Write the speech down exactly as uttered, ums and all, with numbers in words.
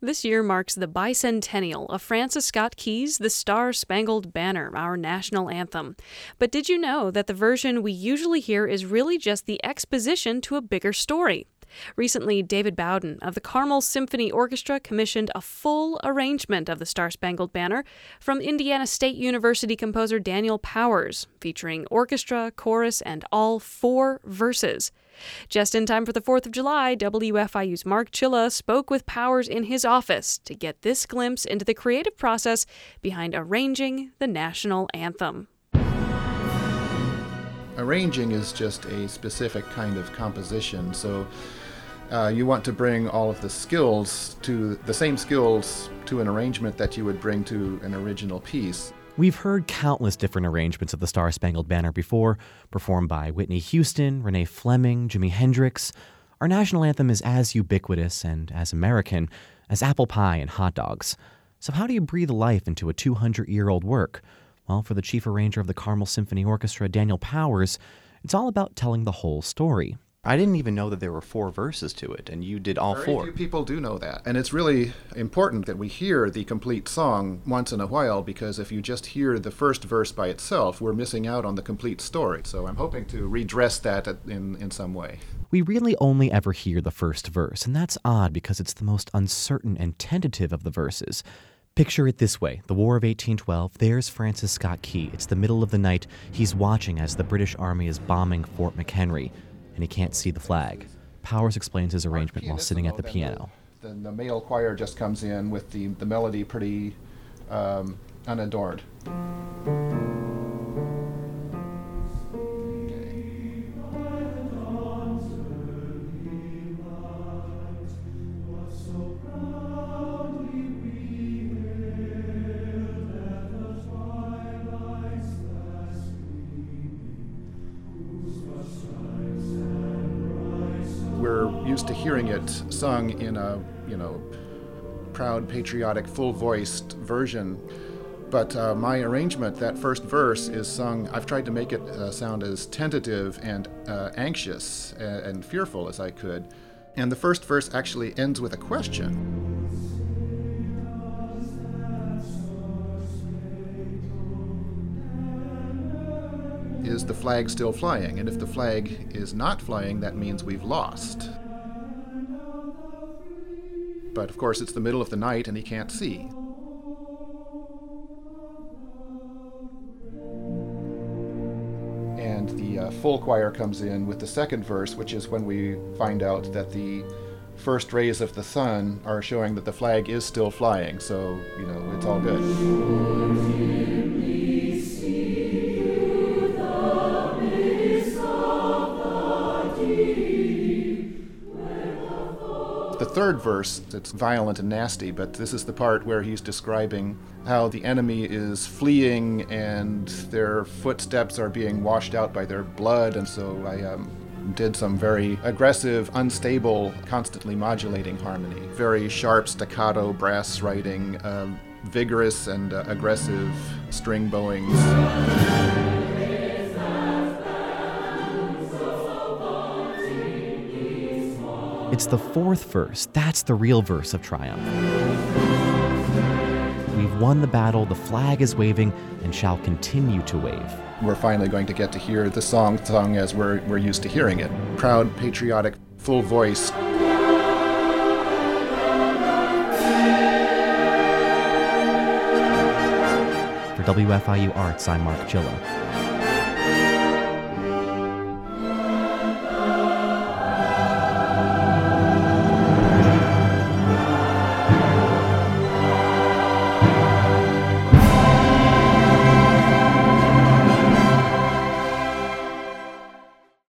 This year marks the bicentennial of Francis Scott Key's The Star-Spangled Banner, our national anthem. But did you know that the version we usually hear is really just the exposition to a bigger story? Recently, David Bowden of the Carmel Symphony Orchestra commissioned a full arrangement of the Star-Spangled Banner from Indiana State University composer Daniel Powers, featuring orchestra, chorus, and all four verses. Just in time for the fourth of July, W F I U's Mark Chilla spoke with Powers in his office to get this glimpse into the creative process behind arranging the national anthem. Arranging is just a specific kind of composition, so uh, you want to bring all of the skills to the same skills to an arrangement that you would bring to an original piece. We've heard countless different arrangements of the Star-Spangled Banner before, performed by Whitney Houston, Renee Fleming, Jimi Hendrix. Our national anthem is as ubiquitous and as American as apple pie and hot dogs. So how do you breathe life into a two hundred year old work? Well, for the chief arranger of the Carmel Symphony Orchestra, Daniel Powers, it's all about telling the whole story. I didn't even know that there were four verses to it, and you did all Very four. Few people do know that, and it's really important that we hear the complete song once in a while, because if you just hear the first verse by itself, we're missing out on the complete story. So I'm hoping to redress that in, in some way. We really only ever hear the first verse, and that's odd because it's the most uncertain and tentative of the verses. Picture it this way. The War of eighteen twelve, there's Francis Scott Key. It's the middle of the night. He's watching as the British Army is bombing Fort McHenry, and he can't see the flag. Powers explains his arrangement while sitting at the piano. Then the male choir just comes in with the, the melody pretty um, unadorned. We're used to hearing it sung in a, you know, proud, patriotic, full-voiced version. But uh, my arrangement, that first verse, is sung, I've tried to make it uh, sound as tentative and uh, anxious and, and fearful as I could. And the first verse actually ends with a question. Is the flag still flying? And if the flag is not flying, that means we've lost. But of course, it's the middle of the night and he can't see. And the uh, full choir comes in with the second verse, which is when we find out that the first rays of the sun are showing that the flag is still flying. So, you know, it's all good. The third verse, it's violent and nasty, but this is the part where he's describing how the enemy is fleeing and their footsteps are being washed out by their blood, and so I um, did some very aggressive, unstable, constantly modulating harmony. Very sharp staccato brass writing, um, vigorous and uh, aggressive string bowings. It's the fourth verse. That's the real verse of triumph. We've won the battle, the flag is waving, and shall continue to wave. We're finally going to get to hear the song sung as we're, we're used to hearing it. Proud, patriotic, full voice. For W F I U Arts, I'm Mark Chilla.